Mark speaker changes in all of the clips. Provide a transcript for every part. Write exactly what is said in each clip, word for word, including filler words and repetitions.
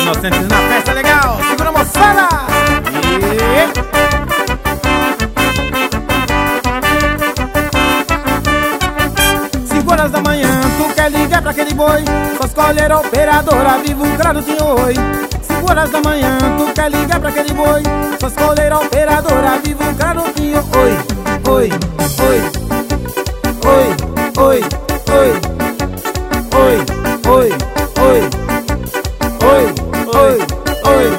Speaker 1: inocentes na festa legal. Segura, moçada! E... cinco horas da manhã, tu quer ligar pra aquele boi? Só escolher a operadora, viva um gradutinho oi. Cinco horas da manhã, tu quer ligar pra aquele boi? Só escolher a operadora, viva um gradutinho oi. Oi, oi, oi, oi, oi, oi, oi, oi, oi, oi, oi.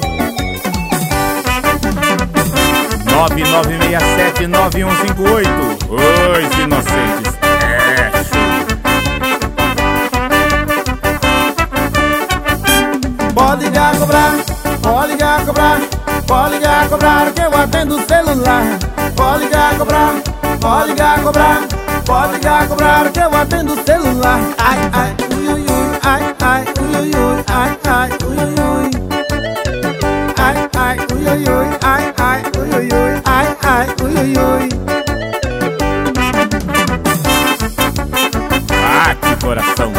Speaker 2: nove nove seis sete nove um cinco oito. Oi, inocentes. É show.
Speaker 1: Pode ligar, cobrar, pode ligar, cobrar, pode ligar, cobrar, que eu atendo o celular. Pode ligar, cobrar, pode ligar, cobrar, pode ligar, cobrar, que eu atendo o celular. Ai, ai, ui, ui, ui, ai, ai, ui, ui, ui, ai, ai, ui, ui, ui. Ai, ai, ui, ui, ui, ai, ai, ui, ui, ui, ai, ai, ui, ui, ui.
Speaker 2: Ah, que coração.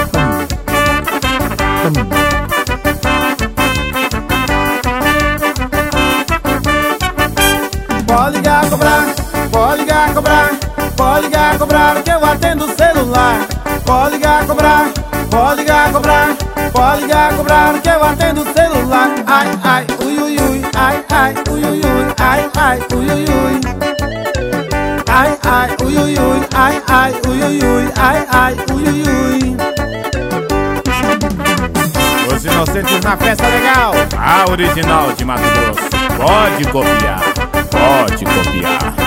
Speaker 1: Pode ligar, cobrar, pode ligar, cobrar, pode ligar, cobrar, que eu atendo o celular. Pode ligar, cobrar, pode ligar, cobrar, pode ligar, cobrar, que eu atendo o celular. Ai, ai, ui, ui, ui, ai, ai, ui, ui, ui, ai, ai, ui, ui, ui. Ai, ai, ui, ui, ui, ai, ai, ui, ui, ui, ai, ai, ui, ui, ui.
Speaker 2: Os inocentes na festa legal. A original de Mato Grosso. Pode copiar, pode copiar.